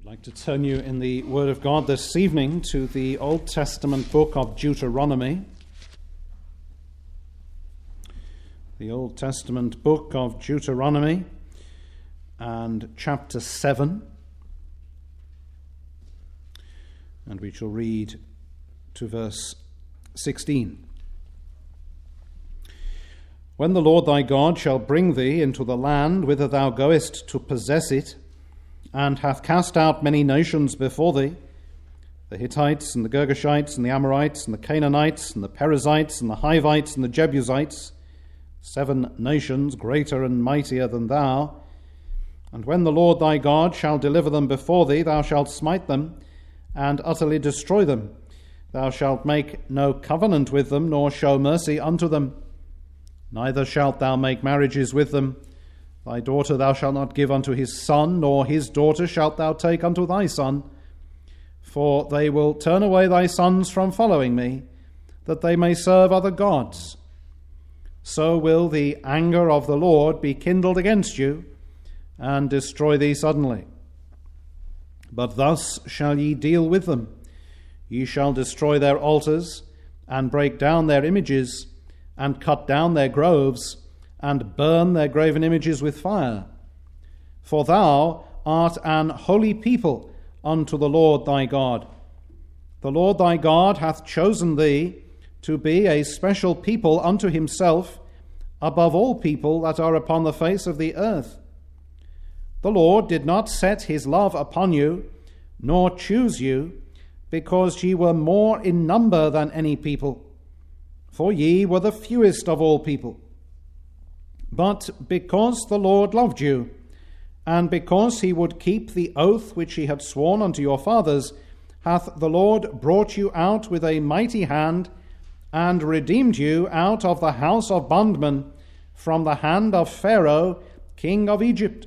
I'd like to turn you in the Word of God this evening to the Old Testament book of Deuteronomy. The Old Testament book of Deuteronomy and chapter 7. And we shall read to verse 16. When the Lord thy God shall bring thee into the land whither thou goest to possess it, and hath cast out many nations before thee, the Hittites and the Girgashites and the Amorites and the Canaanites and the Perizzites and the Hivites and the Jebusites, 7 nations greater and mightier than thou. And when the Lord thy God shall deliver them before thee, thou shalt smite them and utterly destroy them. Thou shalt make no covenant with them, nor show mercy unto them. Neither shalt thou make marriages with them. Thy daughter thou shalt not give unto his son, nor his daughter shalt thou take unto thy son. For they will turn away thy sons from following me, that they may serve other gods. So will the anger of the Lord be kindled against you, and destroy thee suddenly. But thus shall ye deal with them. Ye shall destroy their altars, and break down their images, and cut down their groves, and burn their graven images with fire. For thou art an holy people unto the Lord thy God. The Lord thy God hath chosen thee to be a special people unto himself, above all people that are upon the face of the earth. The Lord did not set his love upon you, nor choose you, because ye were more in number than any people, for ye were the fewest of all people. But because the Lord loved you, and because he would keep the oath which he had sworn unto your fathers, hath the Lord brought you out with a mighty hand, and redeemed you out of the house of bondmen, from the hand of Pharaoh, king of Egypt.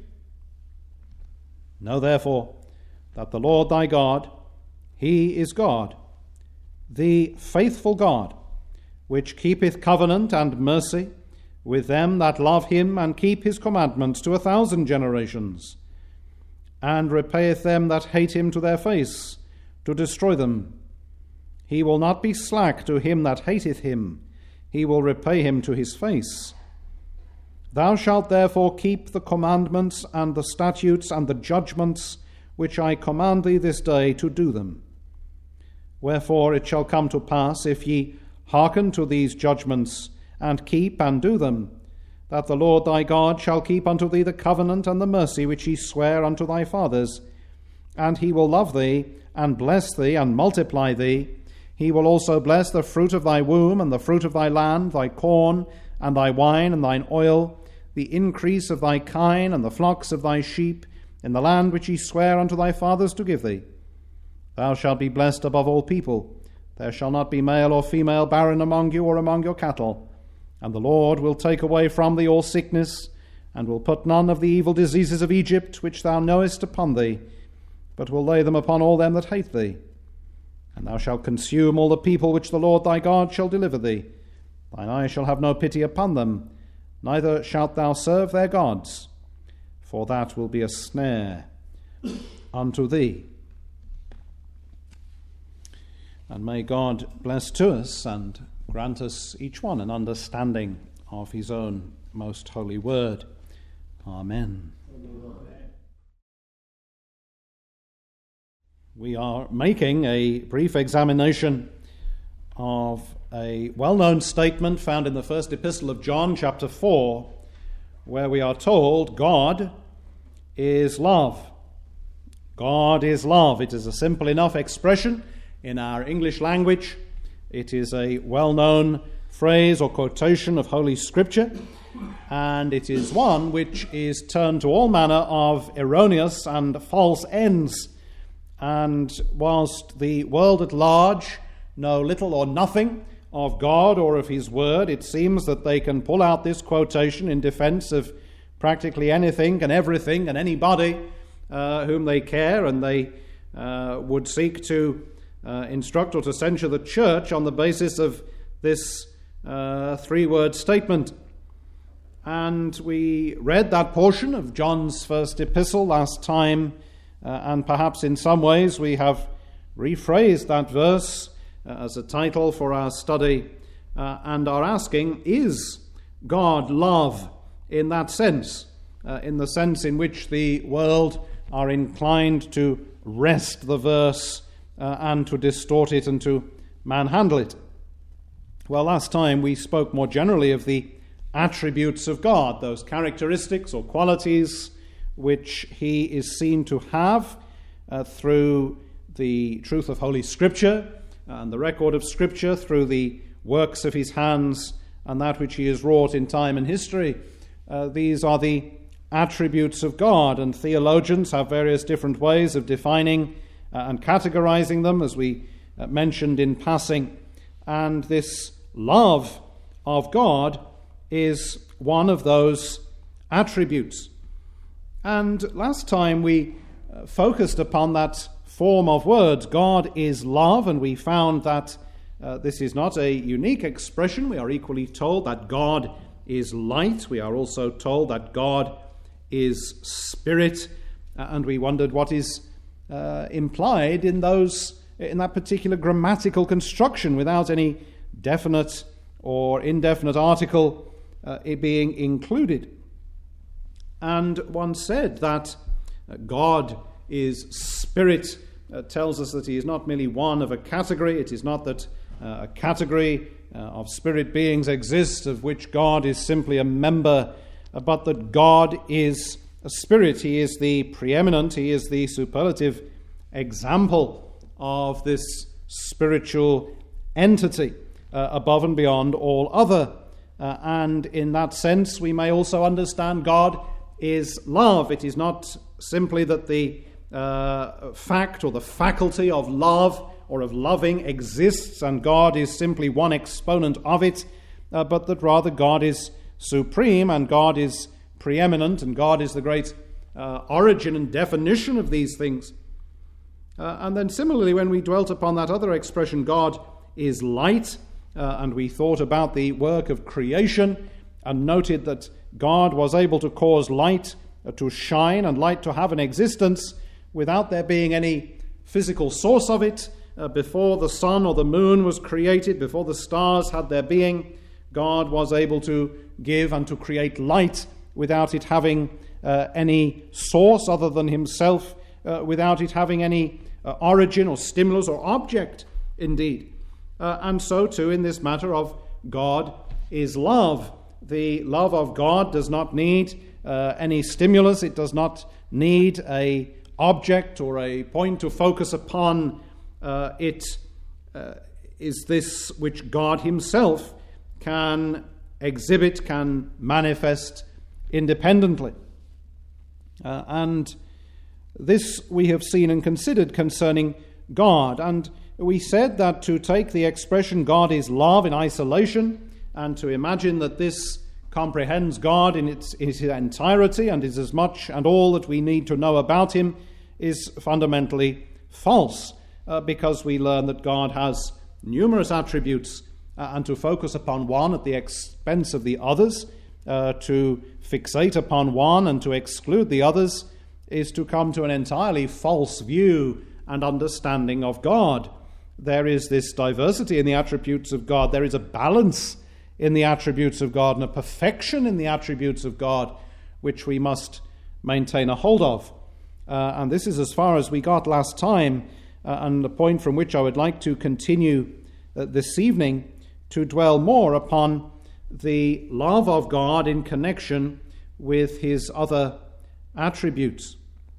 Know therefore that the Lord thy God, he is God, the faithful God, which keepeth covenant and mercy with them that love him and keep his commandments to 1,000 generations, and repayeth them that hate him to their face, to destroy them. He will not be slack to him that hateth him, he will repay him to his face. Thou shalt therefore keep the commandments and the statutes and the judgments which I command thee this day to do them. Wherefore it shall come to pass, if ye hearken to these judgments, and keep and do them, that the Lord thy God shall keep unto thee the covenant and the mercy which he sware unto thy fathers, and he will love thee, and bless thee, and multiply thee. He will also bless the fruit of thy womb, and the fruit of thy land, thy corn, and thy wine, and thine oil, the increase of thy kine, and the flocks of thy sheep, in the land which he sware unto thy fathers to give thee. Thou shalt be blessed above all people. There shall not be male or female barren among you or among your cattle. And the Lord will take away from thee all sickness, and will put none of the evil diseases of Egypt, which thou knowest, upon thee, but will lay them upon all them that hate thee. And thou shalt consume all the people which the Lord thy God shall deliver thee. Thine eye shall have no pity upon them, neither shalt thou serve their gods, for that will be a snare unto thee. And may God bless to us and grant us each one an understanding of his own most holy word. Amen. We are making a brief examination of a well-known statement found in the first epistle of John, chapter 4, where we are told God is love. God is love. It is a simple enough expression in our English language. It is a well-known phrase or quotation of Holy Scripture, and it is one which is turned to all manner of erroneous and false ends. And whilst the world at large know little or nothing of God or of his word, it seems that they can pull out this quotation in defense of practically anything and everything and anybody whom they care, and they would seek to instruct or to censure the church on the basis of this 3-word statement. And we read that portion of John's first epistle last time and perhaps in some ways we have rephrased that verse as a title for our study and are asking, is God love in that sense, in the sense in which the world are inclined to wrest the verse and to distort it and to manhandle it? Well, last time we spoke more generally of the attributes of God, those characteristics or qualities which he is seen to have through the truth of Holy Scripture and the record of Scripture, through the works of his hands and that which he has wrought in time and history. These are the attributes of God, and theologians have various different ways of defining and categorizing them, as we mentioned in passing. And this love of God is one of those attributes. And last time we focused upon that form of words, God is love, and we found that this is not a unique expression. We are equally told that God is light. We are also told that God is spirit, and we wondered what is implied in that particular grammatical construction without any definite or indefinite article it being included. And one said that God is spirit, tells us that he is not merely one of a category. It is not that a category of spirit beings exists of which God is simply a member, but that God is a spirit. He is the preeminent, he is the superlative example of this spiritual entity above and beyond all other. And in that sense, we may also understand God is love. It is not simply that the fact or the faculty of love or of loving exists and God is simply one exponent of it, but that rather God is supreme and God is preeminent and God is the great origin and definition of these things. And then similarly, when we dwelt upon that other expression, God is light, and we thought about the work of creation and noted that God was able to cause light to shine and light to have an existence without there being any physical source of it. Before the sun or the moon was created, before the stars had their being, God was able to give and to create light without it having any source other than himself, without it having any origin or stimulus or object, indeed. And so too in this matter of God is love. The love of God does not need any stimulus. It does not need a object or a point to focus upon. It is this which God himself can exhibit, can manifest independently. And this we have seen and considered concerning God. And we said that to take the expression God is love in isolation and to imagine that this comprehends God in its entirety and is as much and all that we need to know about him is fundamentally false, because we learn that God has numerous attributes, and to focus upon one at the expense of the others, to fixate upon one and to exclude the others, is to come to an entirely false view and understanding of God. There is this diversity in the attributes of God. There is a balance in the attributes of God and a perfection in the attributes of God which we must maintain a hold of. And this is as far as we got last time, and the point from which I would like to continue this evening, to dwell more upon the love of God in connection with his other attributes.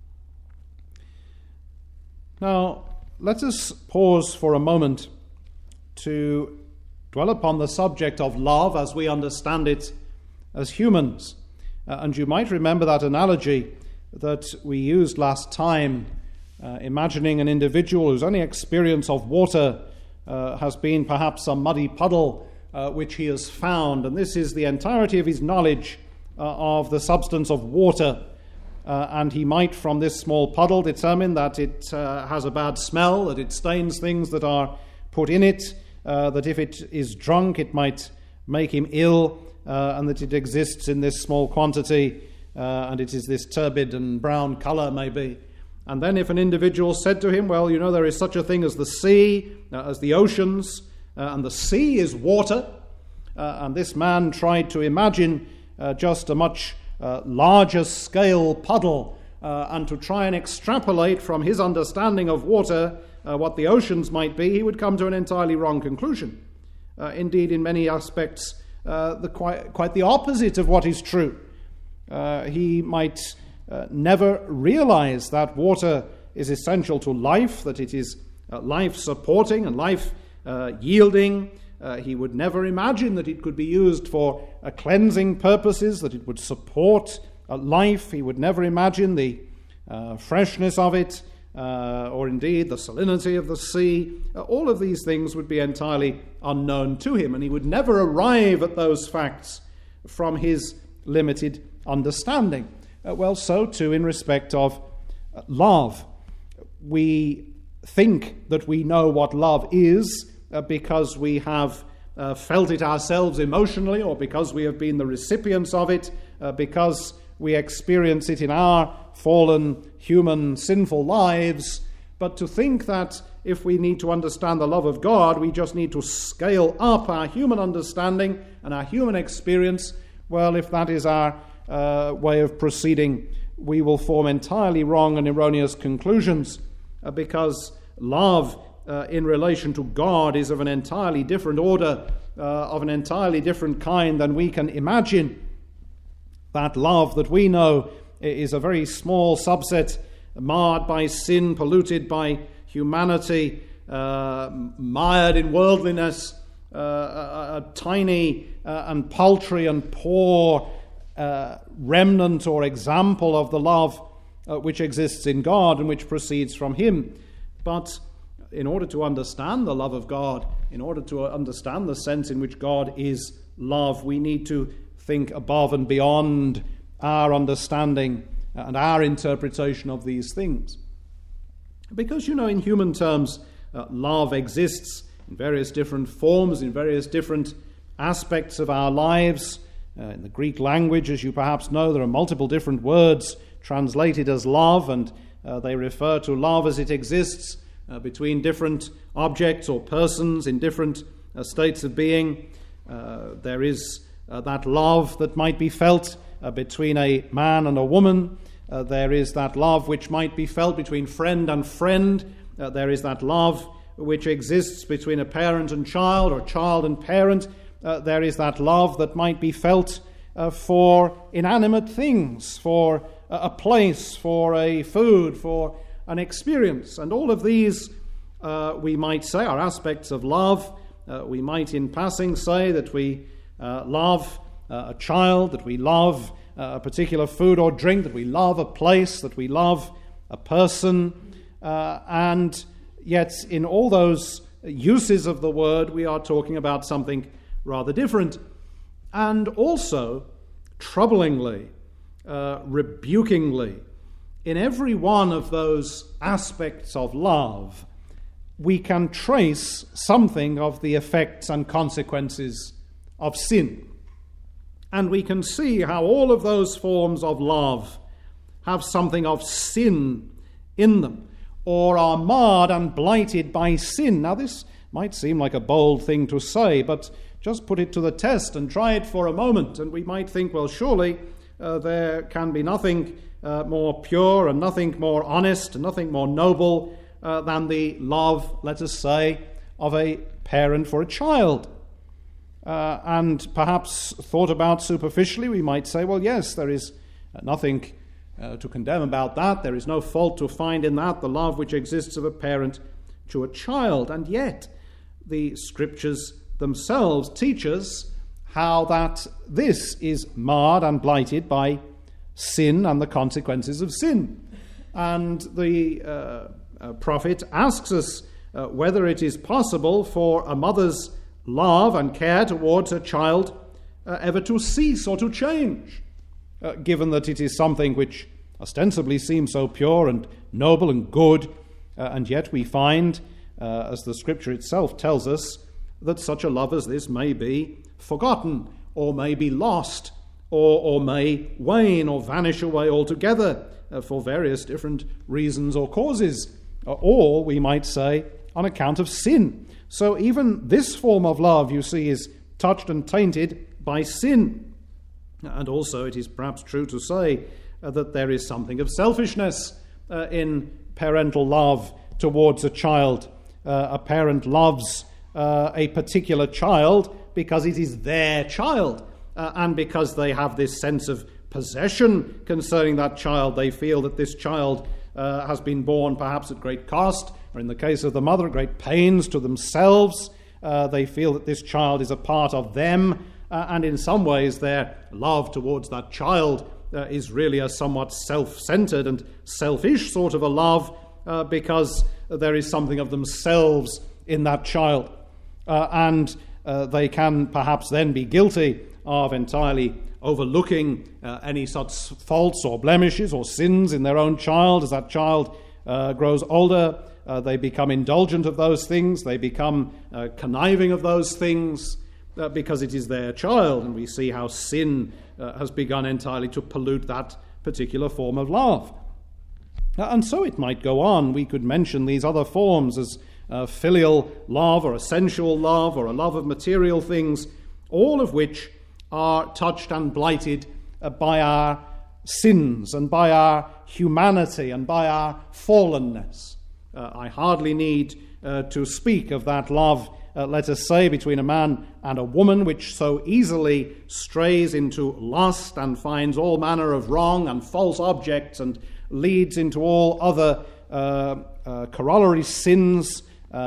Now, let us pause for a moment to dwell upon the subject of love as we understand it as humans. And you might remember that analogy that we used last time, imagining an individual whose only experience of water has been perhaps a muddy puddle which he has found, and this is the entirety of his knowledge of the substance of water. And he might, from this small puddle, determine that it has a bad smell, that it stains things that are put in it, that if it is drunk it might make him ill, and that it exists in this small quantity, and it is this turbid and brown colour maybe. And then if an individual said to him, well, there is such a thing as the sea, as the oceans, and the sea is water, and this man tried to imagine just a much larger scale puddle, and to try and extrapolate from his understanding of water what the oceans might be, he would come to an entirely wrong conclusion. Indeed, in many aspects, quite the opposite of what is true. He might never realize that water is essential to life, that it is life-supporting and life-yielding. He would never imagine that it could be used for cleansing purposes, that it would support life. He would never imagine the freshness of it, or indeed the salinity of the sea. All of these things would be entirely unknown to him, and he would never arrive at those facts from his limited understanding. Well, so too in respect of love. We think that we know what love is because we have felt it ourselves emotionally, or because we have been the recipients of it, because we experience it in our fallen, human, sinful lives. But to think that if we need to understand the love of God, we just need to scale up our human understanding and our human experience, well, if that is our way of proceeding, we will form entirely wrong and erroneous conclusions, because love in relation to God is of an entirely different order, of an entirely different kind than we can imagine. That love that we know is a very small subset, marred by sin, polluted by humanity, mired in worldliness, a tiny and paltry and poor remnant or example of the love which exists in God and which proceeds from Him. But in order to understand the love of God, in order to understand the sense in which God is love, we need to think above and beyond our understanding and our interpretation of these things. Because, in human terms, love exists in various different forms, in various different aspects of our lives. In the Greek language, as you perhaps know, there are multiple different words translated as love, and they refer to love as it exists between different objects or persons in different states of being. There is that love that might be felt between a man and a woman. There is that love which might be felt between friend and friend. There is that love which exists between a parent and child, or child and parent. There is that love that might be felt for inanimate things, for a place, for a food, for an experience. And all of these, we might say, are aspects of love. We might in passing say that we love a child, that we love a particular food or drink, that we love a place, that we love a person. And yet in all those uses of the word, we are talking about something rather different. And also, troublingly, rebukingly, in every one of those aspects of love, we can trace something of the effects and consequences of sin. And we can see how all of those forms of love have something of sin in them, or are marred and blighted by sin. Now, this might seem like a bold thing to say, but just put it to the test and try it for a moment, and we might think, well, surely there can be nothing more pure and nothing more honest and nothing more noble than the love, let us say, of a parent for a child. And perhaps thought about superficially, we might say, well, yes, there is nothing to condemn about that. There is no fault to find in that, the love which exists of a parent to a child. And yet, the Scriptures themselves teach us how that this is marred and blighted by sin and the consequences of sin. And the prophet asks us whether it is possible for a mother's love and care towards a child ever to cease or to change, given that it is something which ostensibly seems so pure and noble and good, and yet we find, as the Scripture itself tells us, that such a love as this may be forgotten, or may be lost, or may wane or vanish away altogether for various different reasons or causes, or we might say on account of sin. So even this form of love, you see, is touched and tainted by sin. And also it is perhaps true to say that there is something of selfishness in parental love towards a child. A parent loves a particular child because it is their child, and because they have this sense of possession concerning that child. They feel that this child has been born perhaps at great cost, or in the case of the mother, at great pains to themselves. They feel that this child is a part of them, and in some ways their love towards that child is really a somewhat self-centered and selfish sort of a love, because there is something of themselves in that child. And they can perhaps then be guilty of entirely overlooking any such faults or blemishes or sins in their own child. As that child grows older, they become indulgent of those things, they become conniving of those things, because it is their child, and we see how sin has begun entirely to pollute that particular form of love. And so it might go on. We could mention these other forms as filial love, or a sensual love, or a love of material things, all of which are touched and blighted by our sins and by our humanity and by our fallenness. I hardly need to speak of that love, let us say, between a man and a woman, which so easily strays into lust and finds all manner of wrong and false objects and leads into all other corollary sins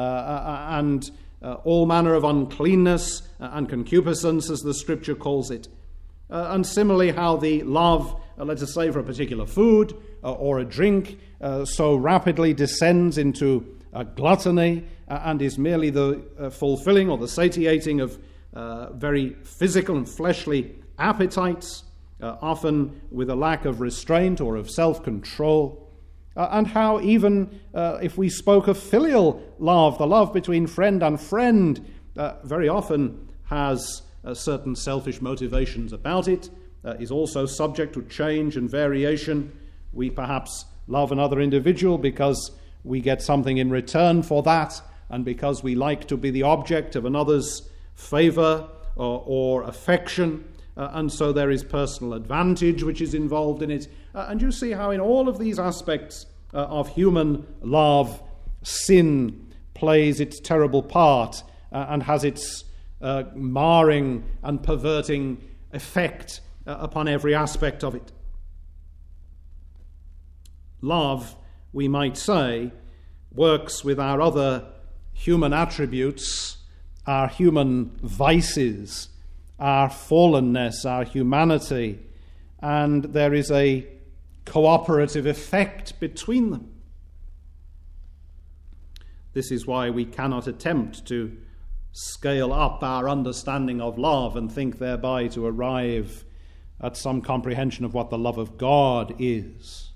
and all manner of uncleanness and concupiscence, as the Scripture calls it. And similarly, how the love, let us say, for a particular food or a drink so rapidly descends into gluttony and is merely the fulfilling or the satiating of very physical and fleshly appetites, often with a lack of restraint or of self-control. And how even if we spoke of filial love, the love between friend and friend, very often has certain selfish motivations about it, is also subject to change and variation. We perhaps love another individual because we get something in return for that, and because we like to be the object of another's favor or affection, and so there is personal advantage which is involved in it. And you see how in all of these aspects of human love, sin plays its terrible part and has its marring and perverting effect upon every aspect of it. Love, we might say, works with our other human attributes, our human vices, our fallenness, our humanity, and there is a cooperative effect between them. This is why we cannot attempt to scale up our understanding of love and think thereby to arrive at some comprehension of what the love of God is.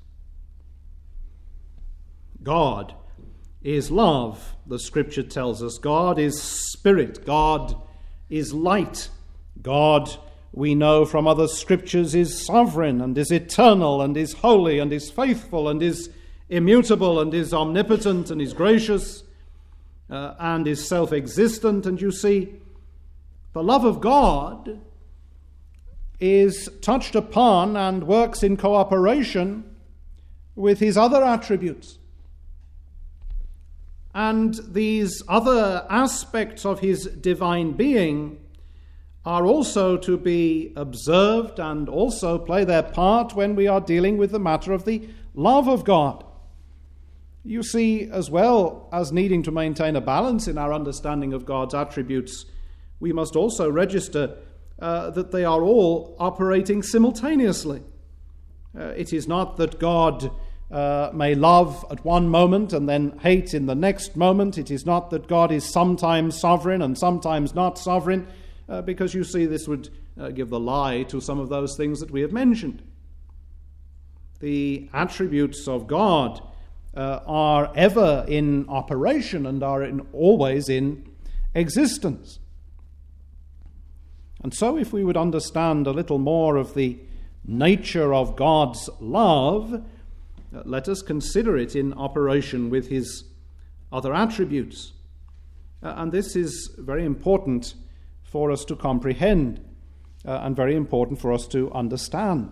God is love, the Scripture tells us. God is spirit. God is light. God, we know from other Scriptures, is sovereign and is eternal and is holy and is faithful and is immutable and is omnipotent and is gracious and is self-existent. And you see, the love of God is touched upon and works in cooperation with his other attributes. And these other aspects of his divine being are also to be observed and also play their part when we are dealing with the matter of the love of God. You see, as well as needing to maintain a balance in our understanding of God's attributes, we must also register that they are all operating simultaneously. It is not that God may love at one moment and then hate in the next moment. It is not that God is sometimes sovereign and sometimes not sovereign, because you see this would give the lie to some of those things that we have mentioned. The attributes of God are ever in operation and are always in existence. And so if we would understand a little more of the nature of God's love, let us consider it in operation with his other attributes. And this is very important for us to comprehend and very important for us to understand.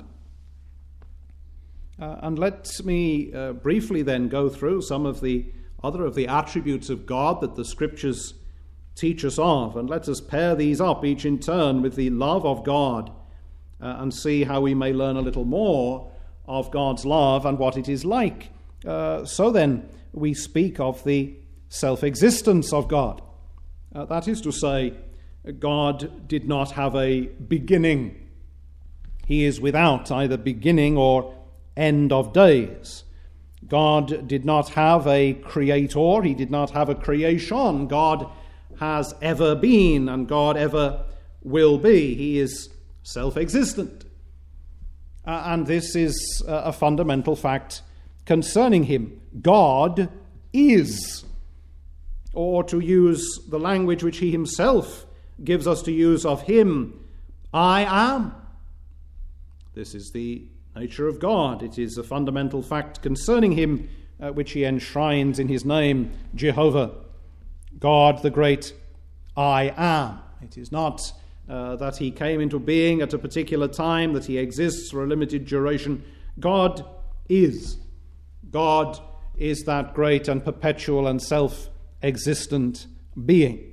And let me briefly then go through some of the other of the attributes of God that the Scriptures teach us of. And let us pair these up each in turn with the love of God and see how we may learn a little more of God's love and what it is like. So then we speak of the self-existence of God. That is to say, God did not have a beginning. He is without either beginning or end of days. God did not have a creator. He did not have a creation. God has ever been and God ever will be. He is self-existent. And this is a fundamental fact concerning him. God is. Or to use the language which he himself gives us to use of him, I am. This is the nature of God. It is a fundamental fact concerning him which he enshrines in his name, Jehovah, God the great I am. It is not that he came into being at a particular time, that he exists for a limited duration. God is. God is that great and perpetual and self-existent being.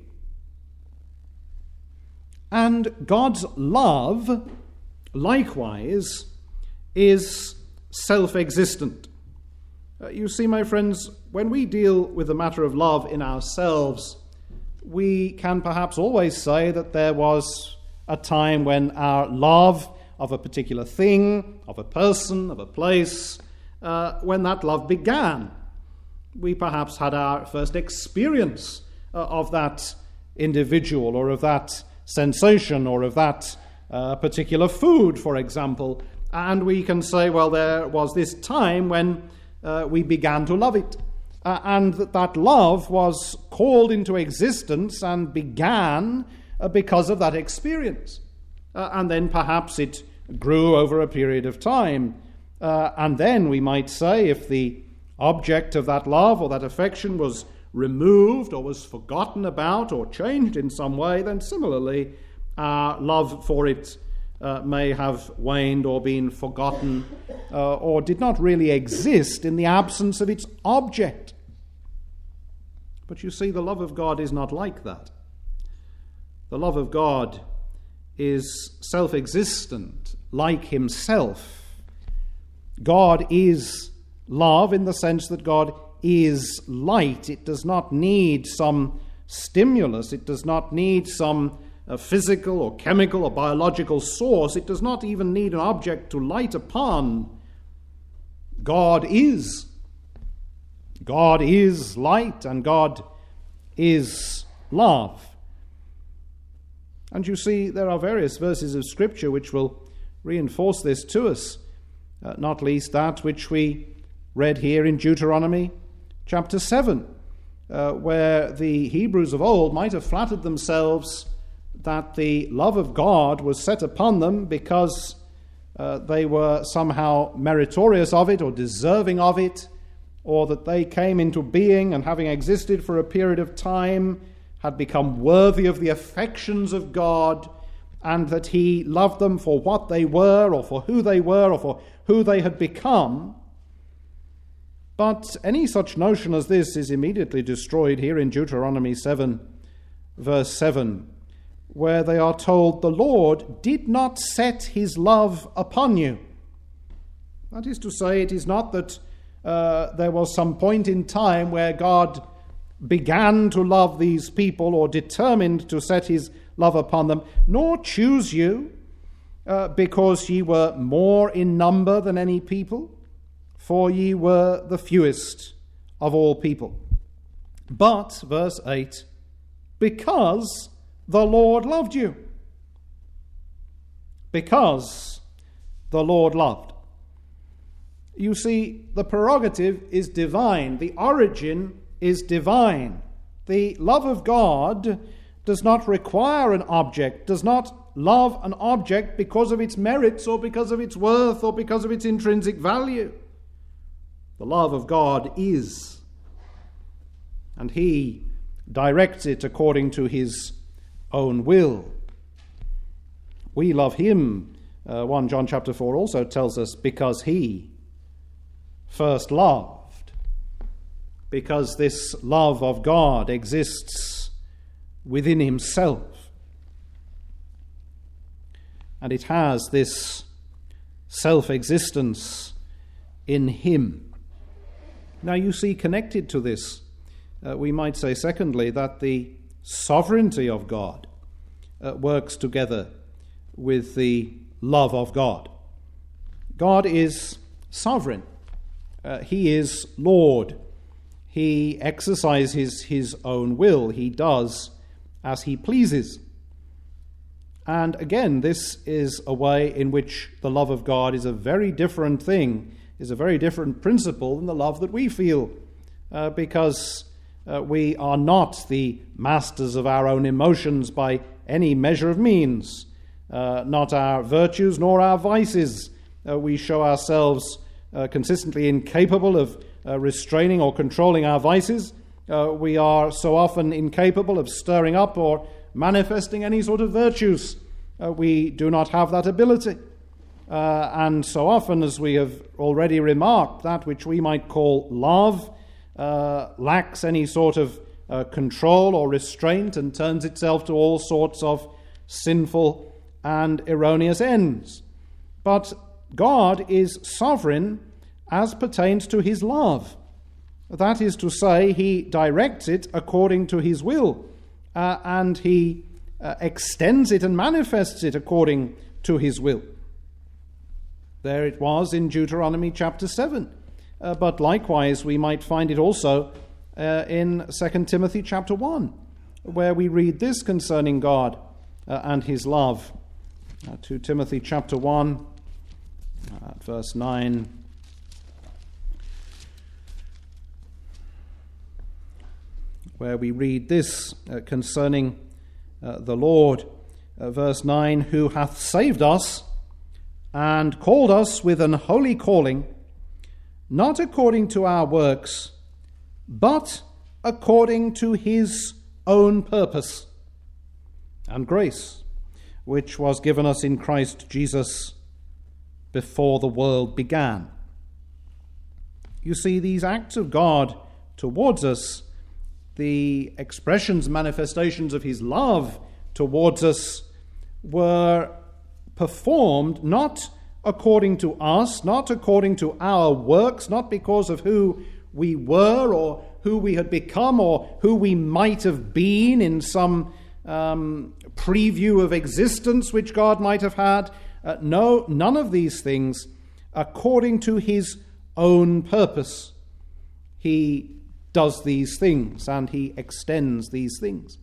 And God's love, likewise, is self-existent. You see, my friends, when we deal with the matter of love in ourselves, we can perhaps always say that there was a time when our love of a particular thing, of a person, of a place, when that love began. We perhaps had our first experience of that individual or of that sensation or of that particular food, for example. And we can say, well, there was this time when we began to love it. And that love was called into existence and began because of that experience. And then perhaps it grew over a period of time. And then we might say, if the object of that love or that affection was removed or was forgotten about or changed in some way, then similarly our love for it may have waned or been forgotten or did not really exist in the absence of its object. But you see, the love of God is not like that. The love of God is self-existent, like himself. God is love in the sense that God is light. It does not need some stimulus. It does not need some physical or chemical or biological source. It does not even need an object to light upon. God is. God is light and God is love. And you see, there are various verses of Scripture which will reinforce this to us, not least that which we read here in Deuteronomy chapter 7, where the Hebrews of old might have flattered themselves that the love of God was set upon them because they were somehow meritorious of it or deserving of it, or that they came into being and having existed for a period of time had become worthy of the affections of God, and that he loved them for what they were or for who they were or for who they had become. But any such notion as this is immediately destroyed here in Deuteronomy 7, verse 7, where they are told, the Lord did not set his love upon you. That is to say, it is not that there was some point in time where God began to love these people or determined to set his love upon them, nor choose you because ye were more in number than any people, for ye were the fewest of all people. But, verse 8, because the Lord loved you. Because the Lord loved. You see, the prerogative is divine. The origin is divine. The love of God does not require an object, does not love an object because of its merits or because of its worth or because of its intrinsic value. The love of God is, and he directs it according to his own will. We love him, 1 John chapter 4 also tells us, because he first loved. Because this love of God exists within himself. And it has this self-existence in him. Now you see, connected to this, we might say secondly that the sovereignty of God works together with the love of God. God is sovereign. He is Lord. He exercises his own will. He does as he pleases. And again, this is a way in which the love of God is a very different thing, is a very different principle than the love that we feel, because we are not the masters of our own emotions by any measure of means, not our virtues nor our vices. We show ourselves consistently incapable of restraining or controlling our vices. We are so often incapable of stirring up or manifesting any sort of virtues. We do not have that ability. And so often, as we have already remarked, that which we might call love lacks any sort of control or restraint and turns itself to all sorts of sinful and erroneous ends. But God is sovereign as pertains to his love. That is to say, he directs it according to his will, and he extends it and manifests it according to his will. There it was in Deuteronomy chapter 7. But likewise, we might find it also in 2 Timothy chapter 1, where we read this concerning God and his love. 2 Timothy chapter 1, verse 9. Where we read this concerning the Lord, verse 9, who hath saved us and called us with an holy calling, not according to our works, but according to his own purpose and grace, which was given us in Christ Jesus before the world began. You see, these acts of God towards us, the expressions, manifestations of his love towards us, were performed not according to us, not according to our works, not because of who we were or who we had become or who we might have been in some preview of existence which God might have had. No, none of these things. According to his own purpose, he does these things and he extends these things.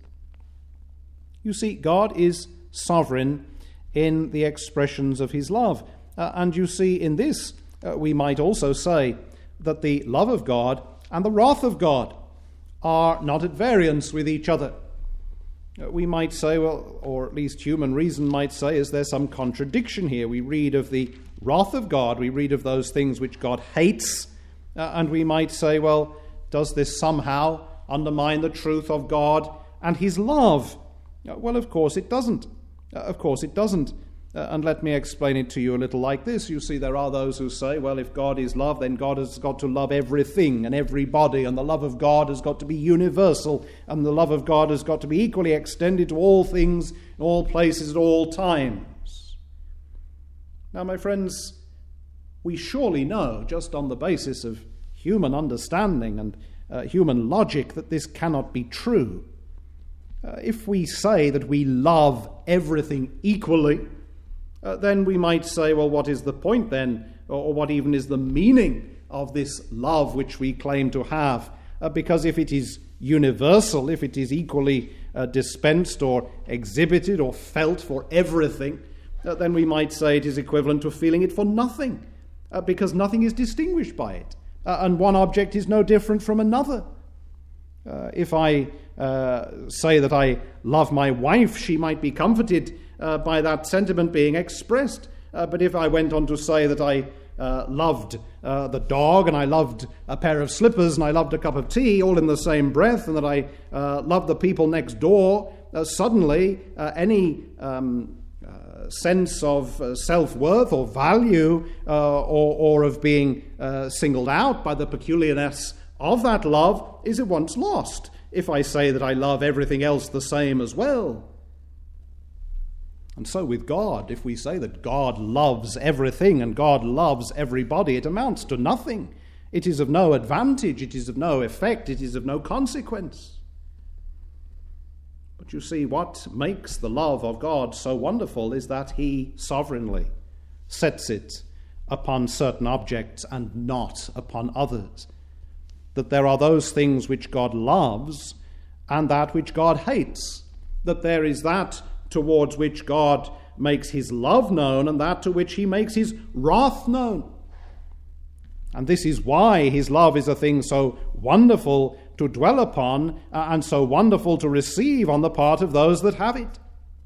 You see, God is sovereign in the expressions of his love. And you see in this, we might also say that the love of God and the wrath of God are not at variance with each other. We might say, well, or at least human reason might say, is there some contradiction here? We read of the wrath of God, we read of those things which God hates, and we might say, well, does this somehow undermine the truth of God and his love? Well, of course it doesn't. Of course it doesn't. And let me explain it to you a little like this. You see, there are those who say, well, if God is love, then God has got to love everything and everybody, and the love of God has got to be universal, and the love of God has got to be equally extended to all things, in all places, at all times. Now, my friends, we surely know, just on the basis of human understanding and human logic, that this cannot be true. If we say that we love everything equally, then we might say, well, what is the point then? Or what even is the meaning of this love which we claim to have? Because if it is universal, if it is equally dispensed or exhibited or felt for everything, then we might say it is equivalent to feeling it for nothing, because nothing is distinguished by it, and one object is no different from another. If I say that I love my wife, she might be comforted by that sentiment being expressed. But if I went on to say that I loved the dog, and I loved a pair of slippers, and I loved a cup of tea, all in the same breath, and that I loved the people next door, suddenly any sense of self-worth or value or of being singled out by the peculiarness of that love is at once lost if I say that I love everything else the same as well. And so with God, if we say that God loves everything and God loves everybody, it amounts to nothing. It is of no advantage, it is of no effect, it is of no consequence. But you see, what makes the love of God so wonderful is that he sovereignly sets it upon certain objects and not upon others. That there are those things which God loves and that which God hates. That there is that towards which God makes his love known and that to which he makes his wrath known. And this is why his love is a thing so wonderful to dwell upon and so wonderful to receive on the part of those that have it.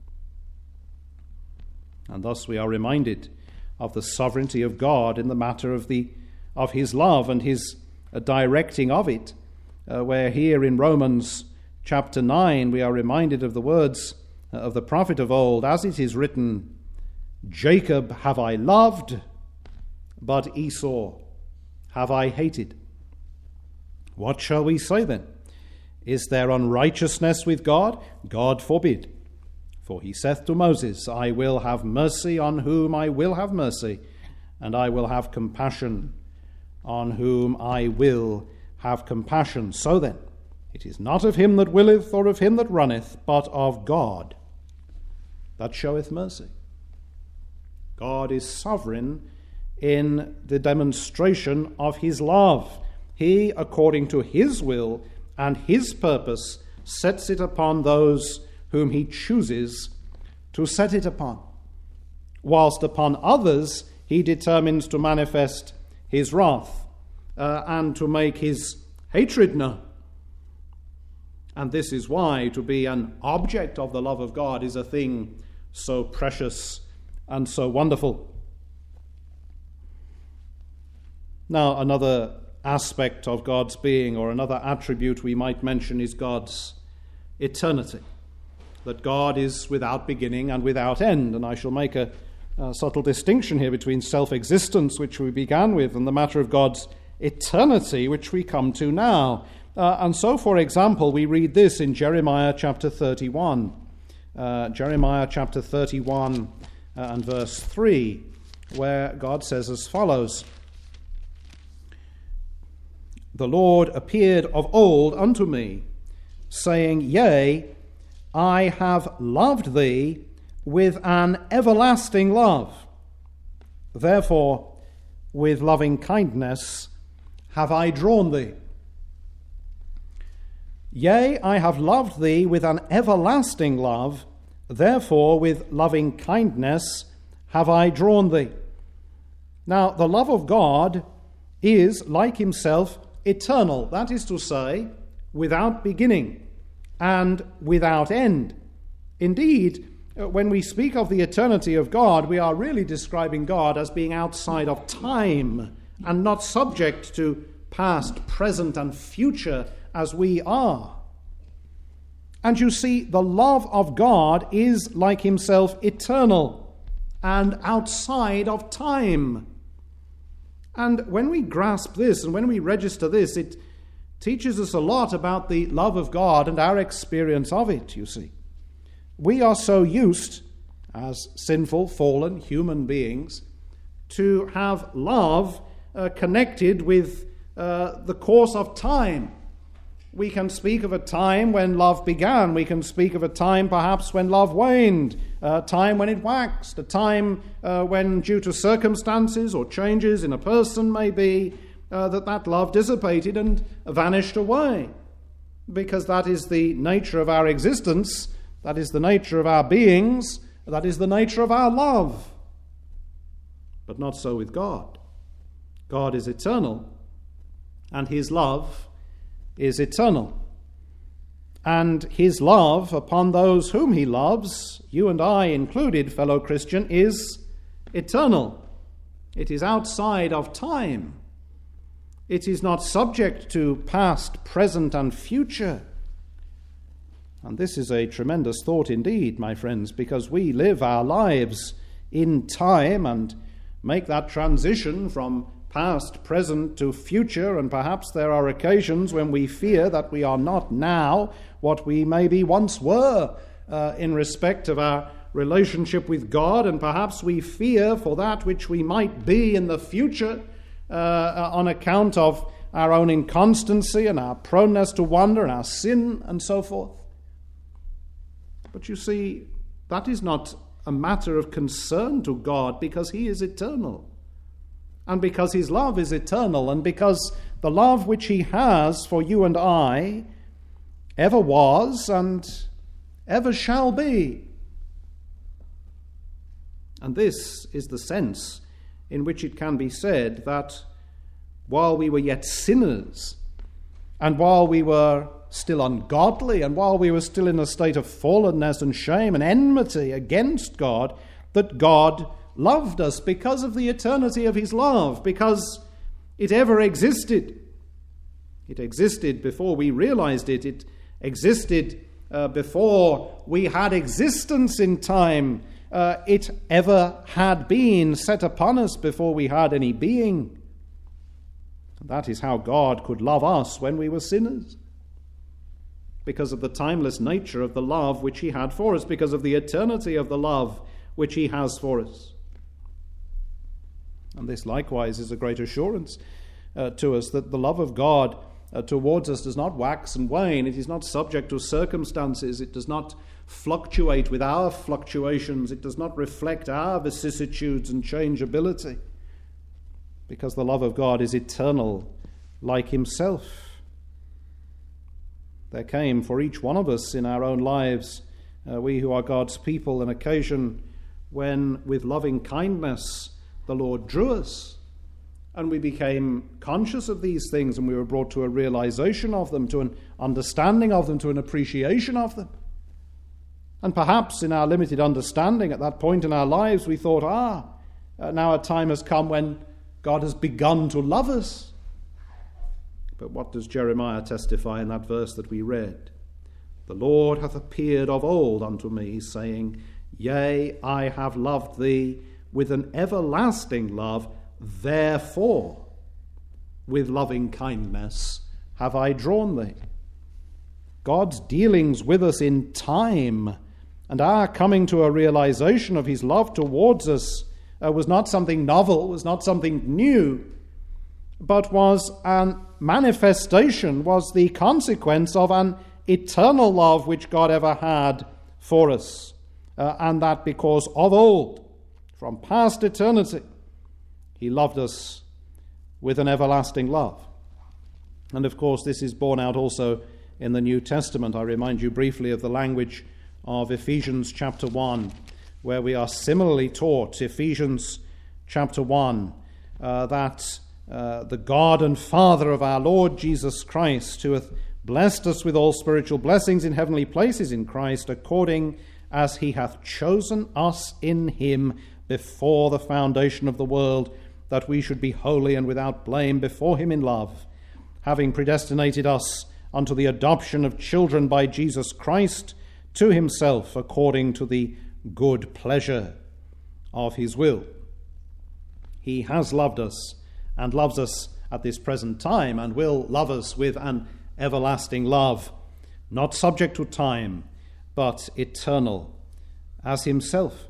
And thus we are reminded of the sovereignty of God in the matter of his love and his directing of it, where here in Romans chapter 9 we are reminded of the words of the prophet of old, as it is written, Jacob have I loved, but Esau have I hated. What shall we say then? Is there unrighteousness with God? God forbid. For he saith to Moses, I will have mercy on whom I will have mercy, and I will have compassion on whom I will have compassion. So then, it is not of him that willeth or of him that runneth, but of God that showeth mercy. God is sovereign in the demonstration of his love. He, according to his will and his purpose, sets it upon those whom he chooses to set it upon, whilst upon others he determines to manifest his wrath and to make his hatred known. And this is why to be an object of the love of God is a thing so precious and so wonderful. Now, another aspect of God's being, or another attribute we might mention, is God's eternity. That God is without beginning and without end. And I shall make a subtle distinction here between self-existence, which we began with, and the matter of God's eternity, which we come to now. And so, for example, we read this in Jeremiah chapter 31. Jeremiah chapter 31 and verse 3, where God says as follows, The Lord appeared of old unto me, saying, Yea, I have loved thee with an everlasting love. Therefore, with loving kindness have I drawn thee. Yea, I have loved thee with an everlasting love, therefore with loving kindness have I drawn thee. Now, the love of God is, like himself, eternal, that is to say, without beginning and without end. Indeed, when we speak of the eternity of God, we are really describing God as being outside of time and not subject to past, present, and future as we are. And you see, the love of God is, like himself, eternal and outside of time. And when we grasp this and when we register this, it teaches us a lot about the love of God and our experience of it, you see. We are so used, as sinful, fallen human beings, to have love connected with the course of time. We can speak of a time when love began. We can speak of a time perhaps when love waned, a time when it waxed, a time when, due to circumstances or changes in a person maybe, that love dissipated and vanished away. Because that is the nature of our existence, that is the nature of our beings, that is the nature of our love. But not so with God. God is eternal, and his love is eternal. And his love upon those whom he loves, you and I included, fellow Christian, is eternal. It is outside of time. It is not subject to past, present, and future. And this is a tremendous thought indeed, my friends, because we live our lives in time and make that transition from past, present to future, and perhaps there are occasions when we fear that we are not now what we maybe once were in respect of our relationship with God, and perhaps we fear for that which we might be in the future on account of our own inconstancy and our proneness to wander and our sin and so forth. But you see, that is not a matter of concern to God, because he is eternal, and because his love is eternal, and because the love which he has for you and I ever was and ever shall be. And this is the sense in which it can be said that while we were yet sinners, and while we were still ungodly, and while we were still in a state of fallenness and shame and enmity against God, that God loved us because of the eternity of his love, because it ever existed. It existed before we realized it. It existed before we had existence in time. It ever had been set upon us before we had any being. That is how God could love us when we were sinners, because of the timeless nature of the love which he had for us, because of the eternity of the love which he has for us. And this likewise is a great assurance to us that the love of God towards us does not wax and wane. It is not subject to circumstances. It does not fluctuate with our fluctuations. It does not reflect our vicissitudes and changeability, because the love of God is eternal, like himself. There came for each one of us in our own lives, we who are God's people, an occasion when with loving kindness the Lord drew us, and we became conscious of these things, and we were brought to a realization of them, to an understanding of them, to an appreciation of them. And perhaps in our limited understanding at that point in our lives, we thought, now a time has come when God has begun to love us. But what does Jeremiah testify in that verse that we read? The Lord hath appeared of old unto me, saying, Yea, I have loved thee with an everlasting love, therefore with loving kindness have I drawn thee. God's dealings with us in time and our coming to a realization of his love towards us was not something novel, was not something new, but was a manifestation, was the consequence of an eternal love which God ever had for us, and that because of old, from past eternity, he loved us with an everlasting love. And of course, this is borne out also in the New Testament. I remind you briefly of the language of Ephesians chapter 1, where we are similarly taught, Ephesians chapter 1, that the God and Father of our Lord Jesus Christ, who hath blessed us with all spiritual blessings in heavenly places in Christ, according as he hath chosen us in him before the foundation of the world, that we should be holy and without blame before him in love, having predestinated us unto the adoption of children by Jesus Christ to himself, according to the good pleasure of his will. He has loved us and loves us at this present time, and will love us with an everlasting love, not subject to time, but eternal, as himself.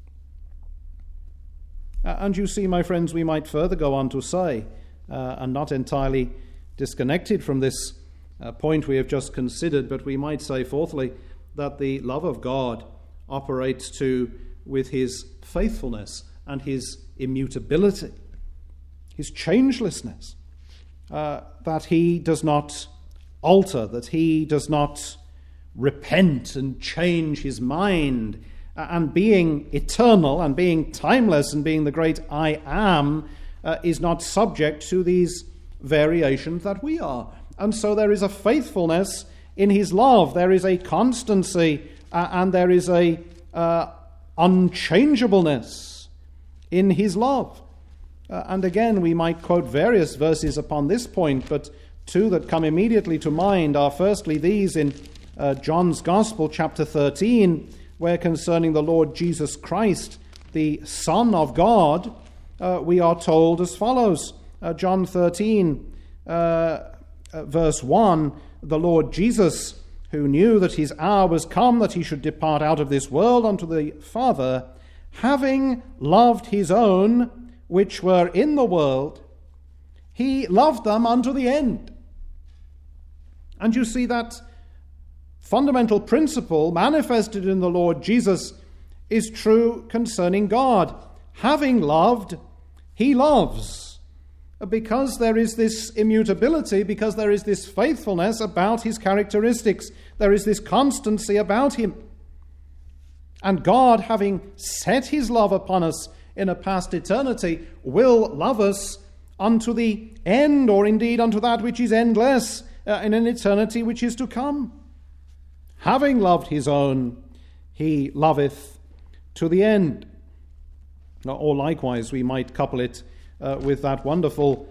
And you see, my friends, we might further go on to say, and not entirely disconnected from this point we have just considered, but we might say, fourthly, that the love of God operates too with his faithfulness and his immutability, his changelessness, that he does not alter, that he does not repent and change his mind, and being eternal and being timeless and being the great I am is not subject to these variations that we are. And so there is a faithfulness in his love, there is a constancy, and there is a unchangeableness in his love. And again, we might quote various verses upon this point, but two that come immediately to mind are firstly these in John's Gospel, chapter 13, where concerning the Lord Jesus Christ, the Son of God, we are told as follows. John 13, verse 1, the Lord Jesus, who knew that his hour was come that he should depart out of this world unto the Father, having loved his own which were in the world, he loved them unto the end. And you see that fundamental principle manifested in the Lord Jesus is true concerning God. Having loved, he loves. Because there is this immutability, because there is this faithfulness about his characteristics, there is this constancy about him. And God, having set his love upon us in a past eternity, will love us unto the end, or indeed unto that which is endless, in an eternity which is to come. Having loved his own, he loveth to the end. Or likewise, we might couple it with that wonderful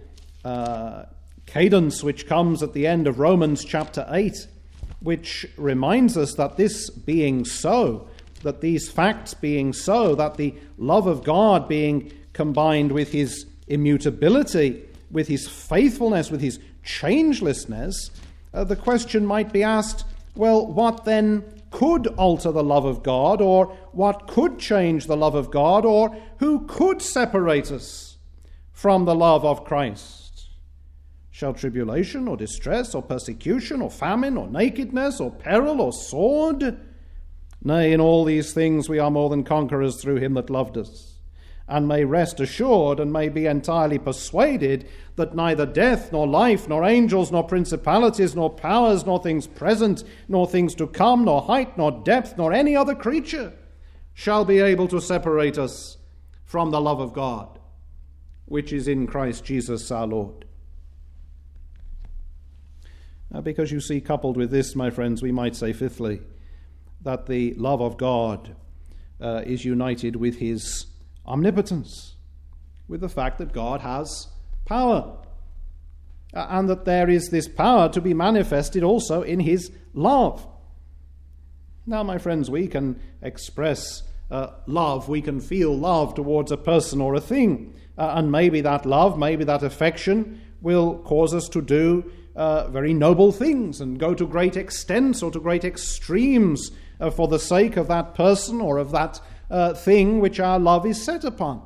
cadence which comes at the end of Romans chapter 8, which reminds us that this being so, that these facts being so, that the love of God being combined with his immutability, with his faithfulness, with his changelessness, the question might be asked, well, what then could alter the love of God, or what could change the love of God, or who could separate us from the love of Christ? Shall tribulation or distress or persecution or famine or nakedness or peril or sword? Nay, in all these things we are more than conquerors through him that loved us, and may rest assured and may be entirely persuaded that neither death, nor life, nor angels, nor principalities, nor powers, nor things present, nor things to come, nor height, nor depth, nor any other creature shall be able to separate us from the love of God, which is in Christ Jesus our Lord. Because you see, coupled with this, my friends, we might say fifthly, that the love of God is united with his omnipotence, with the fact that God has power, and that there is this power to be manifested also in his love. Now, my friends, we can express love, we can feel love towards a person or a thing, and maybe that love, maybe that affection will cause us to do very noble things and go to great extents or to great extremes for the sake of that person or of that thing which our love is set upon.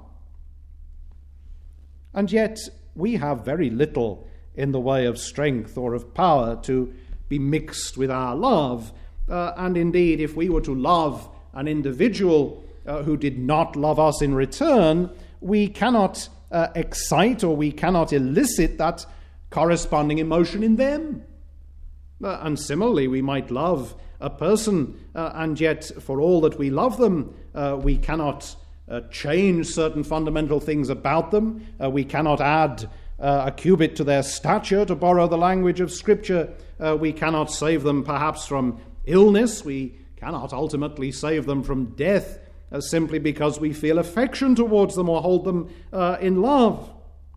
And yet we have very little in the way of strength or of power to be mixed with our love. And indeed, if we were to love an individual who did not love us in return, we cannot excite or we cannot elicit that corresponding emotion in them. And similarly, we might love a person, and yet for all that we love them, we cannot change certain fundamental things about them. We cannot add a cubit to their stature, to borrow the language of Scripture. We cannot save them perhaps from illness. We cannot ultimately save them from death simply because we feel affection towards them or hold them in love.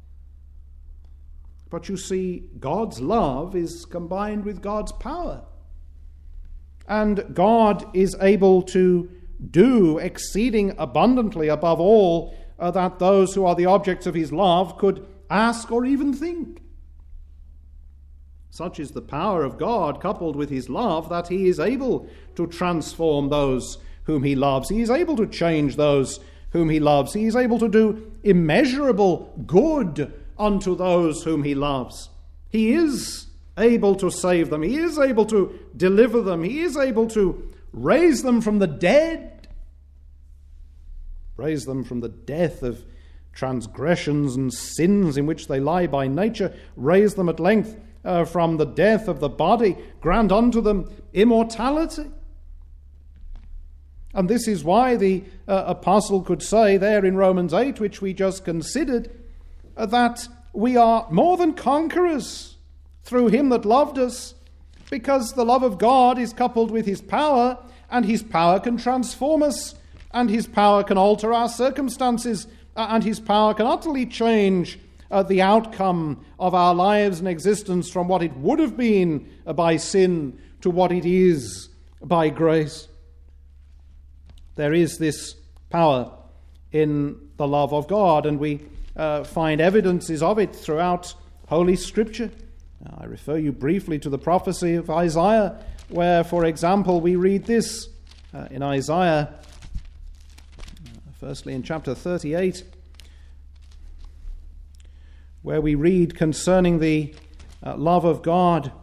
But you see, God's love is combined with God's power. And God is able to do exceeding abundantly above all that those who are the objects of his love could ask or even think. Such is the power of God coupled with his love that he is able to transform those whom he loves. He is able to change those whom he loves. He is able to do immeasurable good unto those whom he loves. He is able to save them. He is able to deliver them. He is able to raise them from the dead. Raise them from the death of transgressions and sins in which they lie by nature. Raise them at length from the death of the body. Grant unto them immortality. And this is why the apostle could say there in Romans 8, which we just considered, that we are more than conquerors through him that loved us, because the love of God is coupled with his power, and his power can transform us, and his power can alter our circumstances, and his power can utterly change the outcome of our lives and existence from what it would have been by sin to what it is by grace. There is this power in the love of God, and we find evidences of it throughout Holy Scripture. I refer you briefly to the prophecy of Isaiah, where, for example, we read this in Isaiah, firstly in chapter 38, where we read concerning the love of God.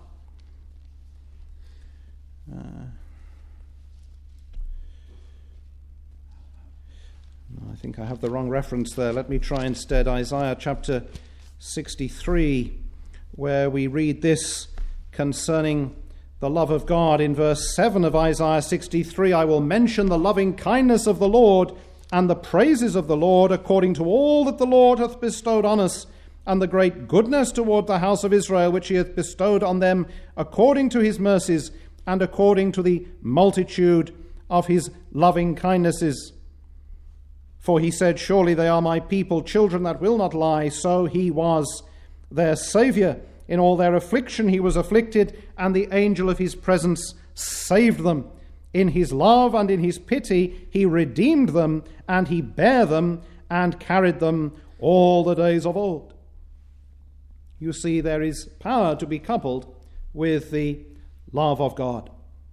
I think I have the wrong reference there. Let me try instead Isaiah chapter 63, where we read this concerning the love of God. In verse 7 of Isaiah 63, I will mention the loving kindness of the Lord and the praises of the Lord according to all that the Lord hath bestowed on us, and the great goodness toward the house of Israel, which he hath bestowed on them according to his mercies and according to the multitude of his loving kindnesses. For he said, surely they are my people, children that will not lie. So he was their Saviour. In all their affliction he was afflicted, and the angel of his presence saved them. In his love and in his pity he redeemed them, and he bare them and carried them all the days of old. You see, there is power to be coupled with the love of God.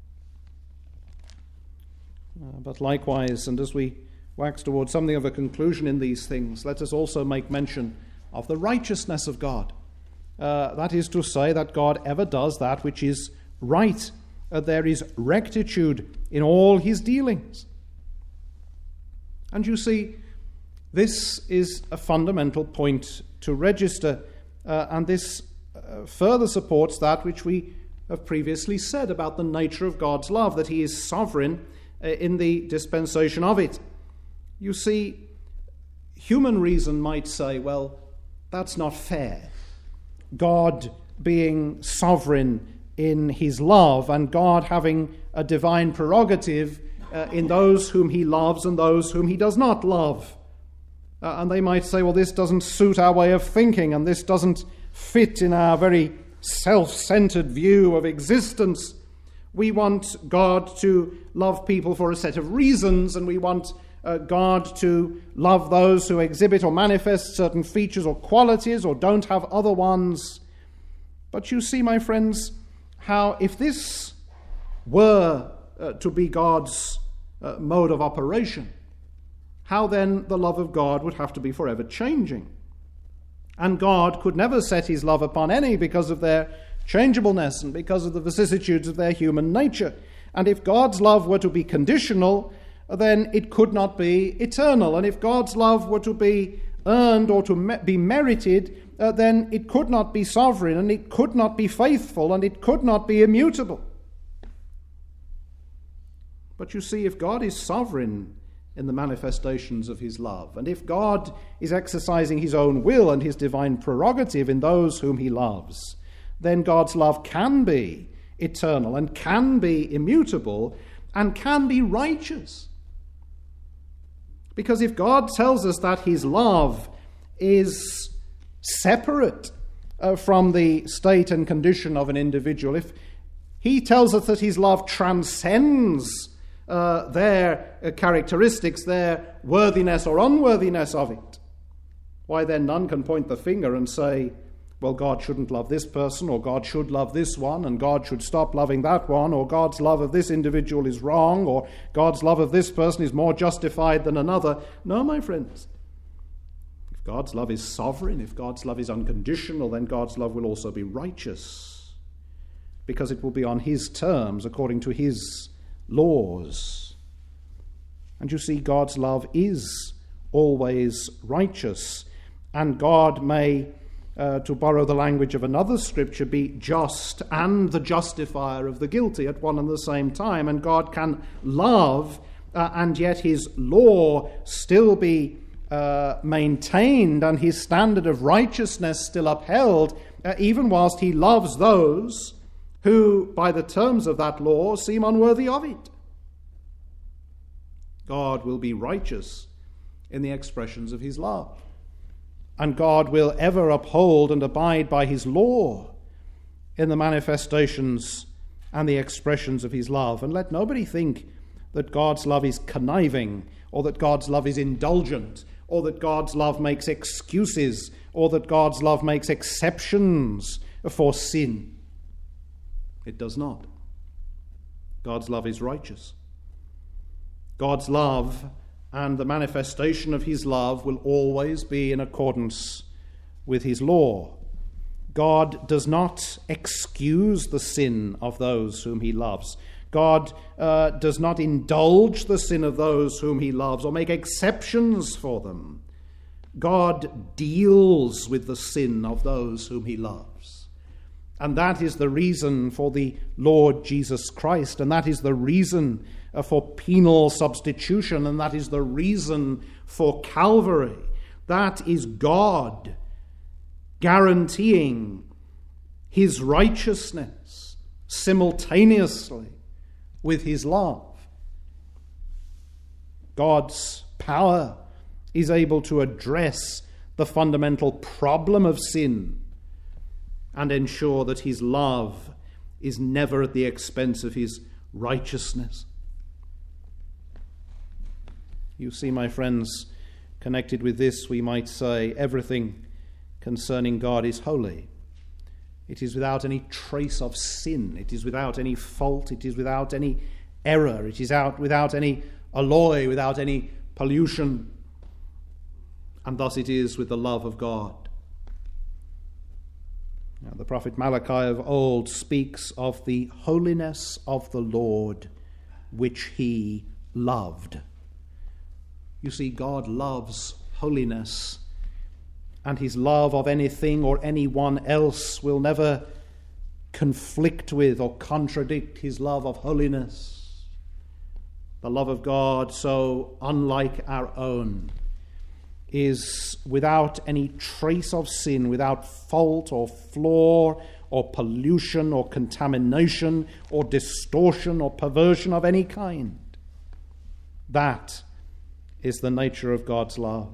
But likewise, and as we wax towards something of a conclusion in these things, let us also make mention of the righteousness of God. That is to say, that God ever does that which is right. There is rectitude in all his dealings. And you see, this is a fundamental point to register, and this further supports that which we have previously said about the nature of God's love, that he is sovereign in the dispensation of it. You see, human reason might say, well, that's not fair. God being sovereign in his love, and God having a divine prerogative in those whom he loves and those whom he does not love. And they might say, well, this doesn't suit our way of thinking, and this doesn't fit in our very self-centered view of existence. We want God to love people for a set of reasons, and we want God to love those who exhibit or manifest certain features or qualities or don't have other ones. But you see, my friends, how if this were to be God's mode of operation, how then the love of God would have to be forever changing. And God could never set his love upon any because of their changeableness and because of the vicissitudes of their human nature. And if God's love were to be conditional, then it could not be eternal. And if God's love were to be earned or to be merited, then it could not be sovereign, and it could not be faithful, and it could not be immutable. But you see, if God is sovereign in the manifestations of his love, and if God is exercising his own will and his divine prerogative in those whom he loves, then God's love can be eternal and can be immutable and can be righteous. Because if God tells us that his love is separate from the state and condition of an individual, if he tells us that his love transcends their characteristics, their worthiness or unworthiness of it, why then none can point the finger and say, well, God shouldn't love this person, or God should love this one, and God should stop loving that one, or God's love of this individual is wrong, or God's love of this person is more justified than another. No, my friends. If God's love is sovereign, if God's love is unconditional, then God's love will also be righteous, because it will be on his terms, according to his laws. And you see, God's love is always righteous, and God may, to borrow the language of another scripture, be just and the justifier of the guilty at one and the same time. And God can love and yet his law still be maintained and his standard of righteousness still upheld, even whilst he loves those who, by the terms of that law, seem unworthy of it. God will be righteous in the expressions of his love. And God will ever uphold and abide by his law in the manifestations and the expressions of his love. And let nobody think that God's love is conniving, or that God's love is indulgent, or that God's love makes excuses, or that God's love makes exceptions for sin. It does not. God's love is righteous. God's love and the manifestation of his love will always be in accordance with his law. God does not excuse the sin of those whom he loves. God does not indulge the sin of those whom he loves or make exceptions for them. God deals with the sin of those whom he loves. And that is the reason for the Lord Jesus Christ, and that is the reason for penal substitution, and that is the reason for Calvary. That is God guaranteeing his righteousness simultaneously with his love. God's power is able to address the fundamental problem of sin and ensure that his love is never at the expense of his righteousness. You see, my friends, connected with this, we might say everything concerning God is holy. It is without any trace of sin. It is without any fault. It is without any error. It is without any alloy, without any pollution. And thus it is with the love of God. Now, the prophet Malachi of old speaks of the holiness of the Lord, which he loved. You see, God loves holiness, and his love of anything or anyone else will never conflict with or contradict his love of holiness. The love of God, so unlike our own, is without any trace of sin, without fault or flaw or pollution or contamination or distortion or perversion of any kind. That is the nature of God's love.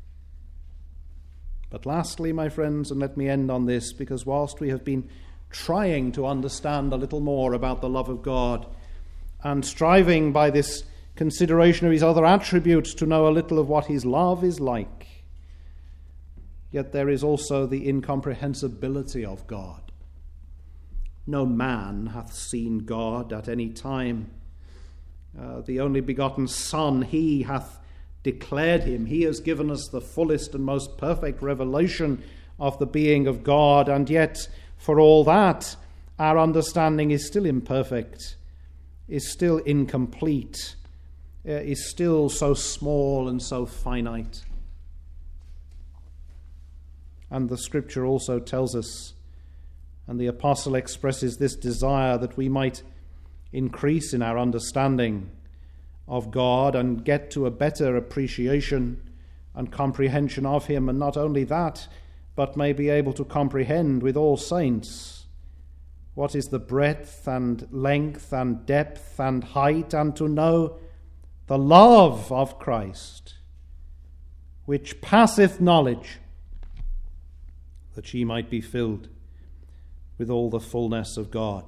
But lastly, my friends, and let me end on this, because whilst we have been trying to understand a little more about the love of God and striving by this consideration of his other attributes to know a little of what his love is like, yet there is also the incomprehensibility of God. No man hath seen God at any time. The only begotten Son, he hath declared him. He has given us the fullest and most perfect revelation of the being of God, and yet for all that our understanding is still imperfect, is still incomplete, is still so small and so finite. And the scripture also tells us, and the apostle expresses this desire, that we might increase in our understanding of God and get to a better appreciation and comprehension of him, and not only that, but may be able to comprehend with all saints what is the breadth and length and depth and height, and to know the love of Christ, which passeth knowledge, that ye might be filled with all the fullness of God.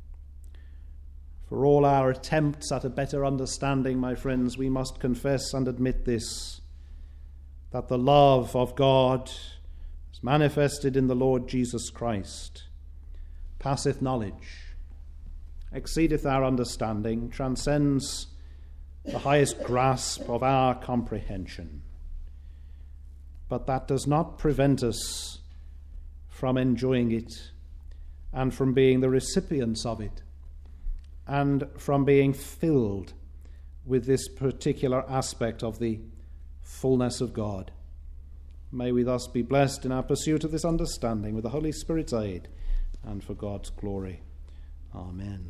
For all our attempts at a better understanding, my friends, we must confess and admit this, that the love of God is manifested in the Lord Jesus Christ, passeth knowledge, exceedeth our understanding, transcends the highest grasp of our comprehension. But that does not prevent us from enjoying it and from being the recipients of it, and from being filled with this particular aspect of the fullness of God. May we thus be blessed in our pursuit of this understanding with the Holy Spirit's aid, and for God's glory. Amen.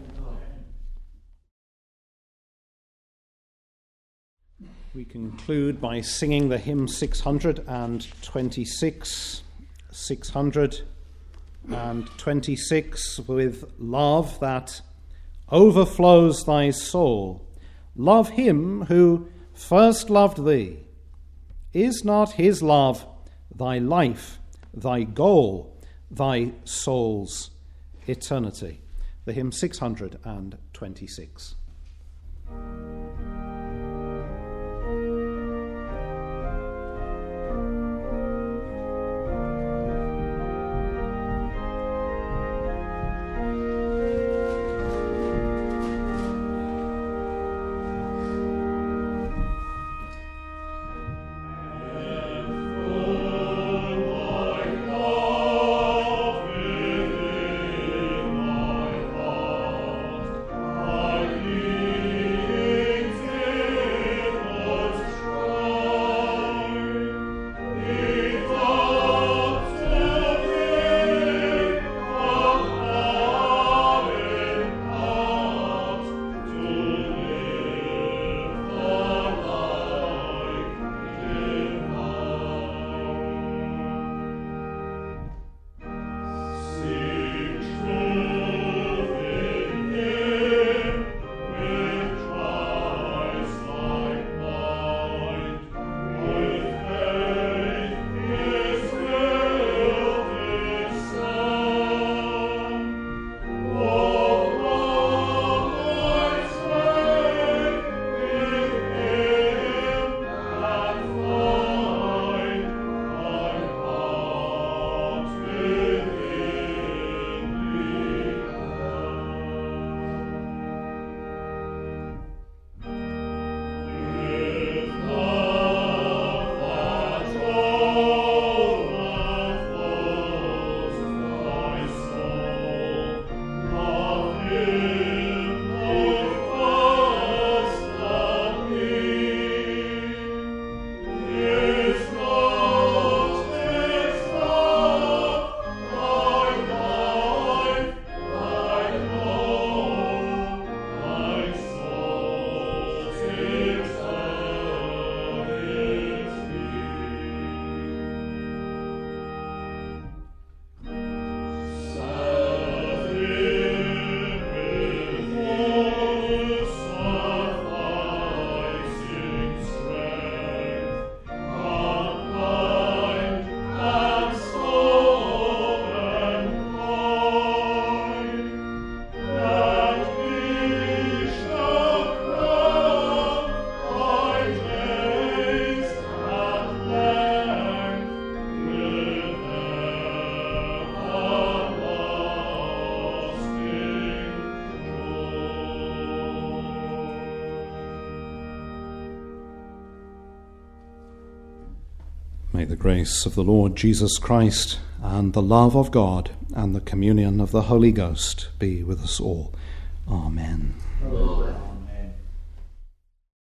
We conclude by singing the hymn 626, 626, with love that overflows thy soul. Love him who first loved thee, Is not his love thy life, thy goal, thy soul's eternity? The hymn 626. May the grace of the Lord Jesus Christ and the love of God and the communion of the Holy Ghost be with us all. Amen.